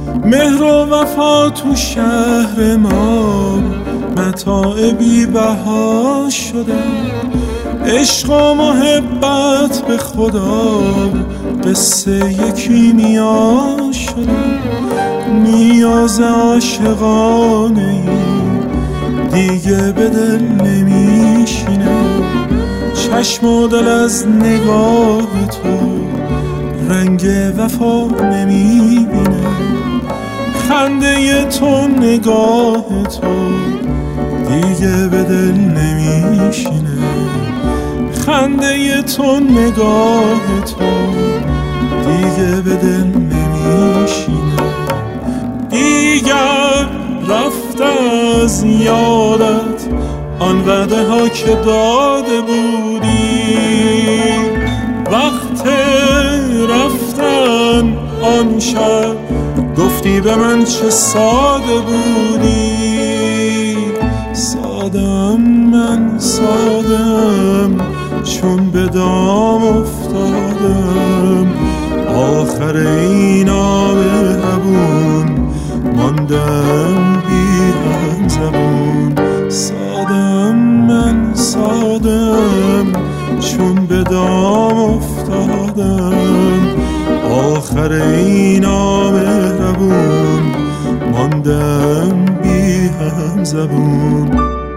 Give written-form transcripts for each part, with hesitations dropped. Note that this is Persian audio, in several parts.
مهر و وفا تو شهر ما متاع بی بها شده، عشق و محبت به خدا قصه کیمیا شده. نیاز عاشقانه ای دیگه به دل نمیشینه، چشم و دل از نگاه تو رنگ وفا نمیبینه. خنده تو نگاه تو دیگه به دل نمیشینه، خنده تو نگاه تو دیگه به دل نمیشینه. دیگر رفت از یادت آن وعده ها که داده بودی، وقت رفتن آن شب گفتی به من چه ساده بودی. سادم من سادم چون به دام افتادم، آخر این آب هبون ماندم بی هم زبون. سادم من سادم چون به دام افتادم، آخر این آب هبون ماندم بی هم زبون.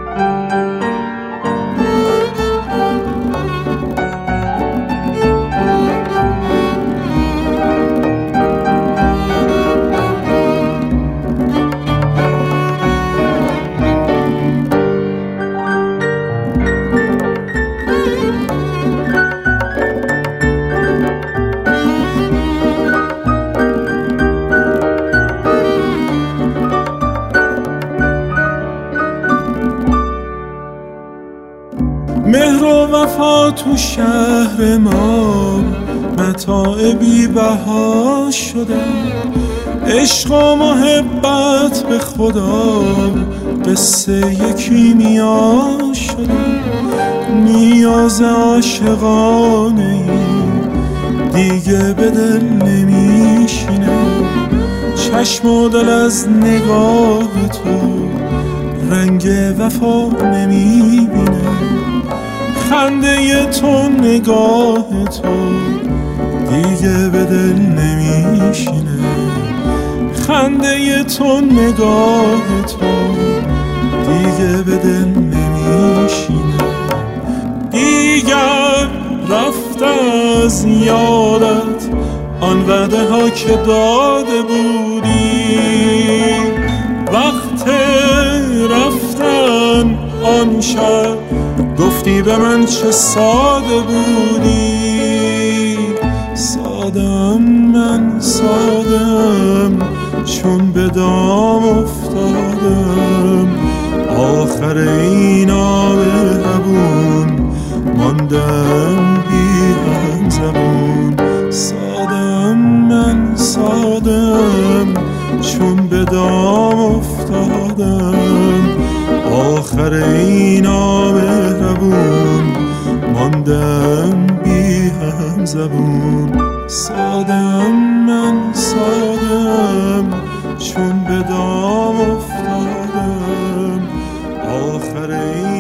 مهر و وفا تو شهر ما متاع بی بها شده، عشق و محبت به خدا قصه کیمیا شده. نیاز عاشقانه ای دیگه به دل نمیشینه، چشم و دل از نگاه تو رنگ وفا نمیبینه. خنده تو نگاه تو دیگه به دل نمیشینه، خنده تو نگاه تو دیگه به دل نمیشینه. دیگر رفت از یادت آن وعده ها که داده بودی، وقت رفتن آن شب گفتی به من چه ساده بودی. سادم من سادم چون به دام افتادم، آخر این آب هبون ماندم بی هم زبون. سادم من سادم چون به دام افتادم، آخر این آب هبون ماندم بی هم زبون. سادم من سادم چون به دام افتادم، آخر این